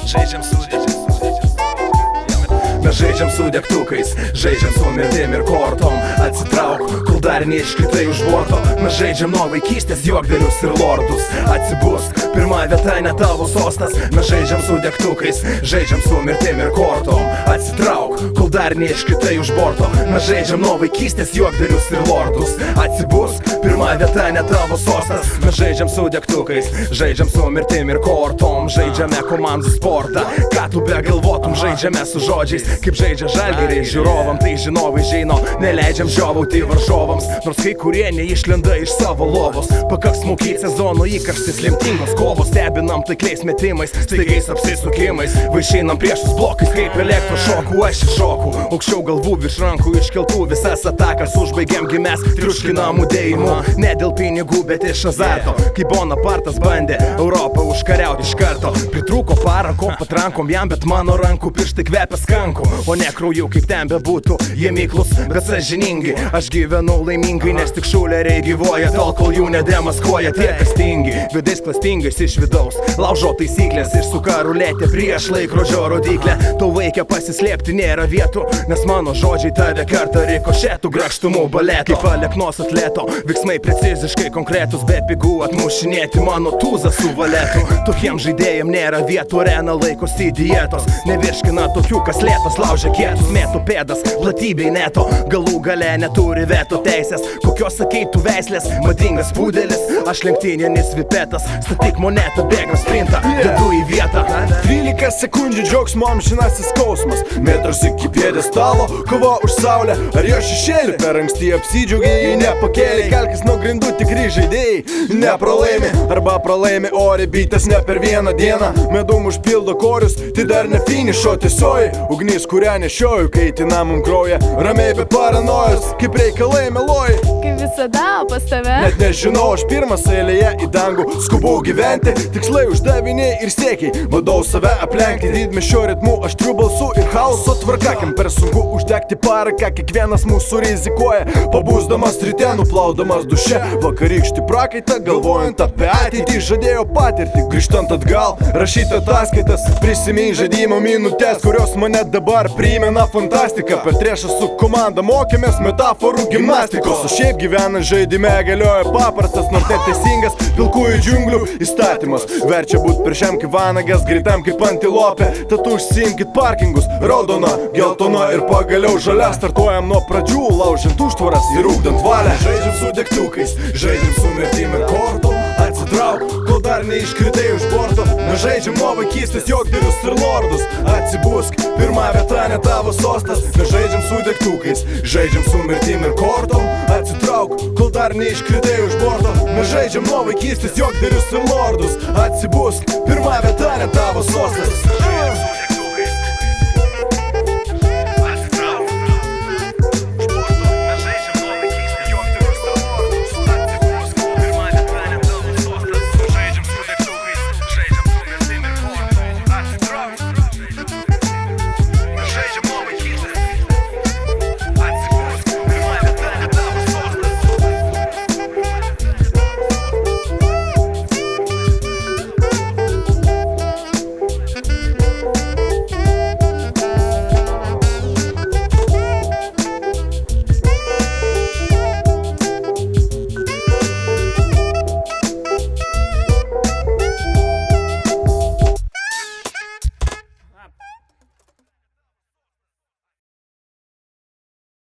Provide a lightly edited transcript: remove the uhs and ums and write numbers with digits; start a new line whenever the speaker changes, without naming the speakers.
Žaidžiam su Mes žaidžiam su degtukais, žaidžiam su mirtim ir kortom. Atsitrauk, kol dar neiškritai už borto. Mes žaidžiam nuo vaikystės juokdarius ir lordus. Atsibusk, pirma vieta ne tavo sostas. Mes žaidžiam su degtukais, žaidžiam su mirtim ir kortom. Atsitrauk, kol dar neiškritai už borto. Mes žaidžiam nuo vaikystės juokdarius ir lordus. Atsibusk, pirma vieta ne tavo sostas. Mes žaidžiam su degtukais, žaidžiam su mirtim ir kortom. Žaidžiame komandų sportą, ką tu begalvotum. Žaidžiame su žodžiais, kaip žaidžia Žalgiriai. Žiūrovam tai žinovai žino, neleidžiam žiovauti varžovams. Nors kai kurie neišlenda iš savo lovos. Pakaks smūkiai sezono įkarštis, lemtingos kovos. Stebinam taikliais metimais, staigiais apsisukimais. Vaišinam priešus blokais, kaip elektrošokų. Aš iššoku, aukščiau galvų virš rankų iškeltų. Visas atakas užbaigiam gimės triuškinamų dėjimų. Ne dėl pinigų, bet iš azarto. Kai Bonapartas bandė Europą užkariauti iš karto. Pritrūko parako patrankom jam, bet mano rankų pirštai kvepia skanku. O ne krauju, kaip ten bebūtų, jie miklus, bet sąžiningi. Aš gyvenu laimingai, nes tik šuleriai gyvoja, tol kol jų nedemaskuoja tie kas tingi. Vidais klastingais iš vidaus, laužo taisyklės ir suka ruletė prieš laikrodžio rodyklę. Tau veikia pasislėpti, nėra vietų, nes mano žodžiai tave kartą rikošėtų grakštumų baleto. Kaip aleknos atleto, veiksmai preciziškai konkretus, be pigų atmušinėti mano tūzą su valetu. Tokiem žaidėjim nėra vietų, arena laikosi dietos. Nevirškina tokių, kas lėtas laužia kietus, mėtų pėdas, platybei neto. Galų gale neturi veto teisės, kokios sakeitų veislės. Madingas pudelis, aš lenktyninis vipetas. Statyk monetą, bėgam sprintą, dedu į vietą.
12 sekundžių džiaugsmo amžinasis skausmas. Metras iki pjedestalo, kova už saulę. Ar jo šešėlį per anksti apsidžiaugiai, jei nepakėlė. Kelkis nuo grindų, tikri žaidėjai nepralaimi, arba pralaimi ori bytas ne per vieną dieną. Medum užpildo korius, tai dar ne finišo tiesioji. Ugnis, kurią nešioju, kaitina mum kraują. Ramiai be paranojos, kaip reikalai meluoji.
Kaip visada pas tave.
Net nežinau, aš pirmas eilėje į dangų. Skubu gyventi, tikslai uždaviniai ir siekiai. Bandau save aplenkti didmiesčio ritmu, aštrių balsų ir chaoso tvarka. Kam per sunku uždegti paraką, kiekvienas mūsų rizikuoja. Pabūsdamas ryte, nuplaudamas duše. Vakarykštį prakaitą, galvojant apie ateitį. Žadėjo patirtį, grįžtant atgal, rašyti ataskaitas. Prisimink žaidimo minutės, kurios mane dabar primena fantastika. Per trešą su komanda mokėmės metaforų gimnastikos. O šiaip gyvenant žaidime galioja paprastas, nors neteisingas pilkųjų džiunglių įstatymas. Verčia būt peršiam kaip vanagas, greitam kaip antilopė. Tad užsiimkit parkingus, raudona, geltona ir pagaliau žalia. Startuojam nuo pradžių, laužint užtvaras ir ugdant valią.
Žaidžiam su degtukais, žaidžiam su mirtim ir kortom. Atsitrauk, kol dar neiškritai už borto. Mes žaidžiam nuo vaikystės juokdarius ir lordus. Atsibusk, pirma vieta ne tavo sostas. Mes žaidžiam su degtukais, žaidžiam su mirtim ir kortom. Atsitrauk, kol dar neiškritai už borto. Mes žaidžiam nuo vaikystės juokdarius ir lordus. Atsibusk, pirma vieta ne tavo sostas.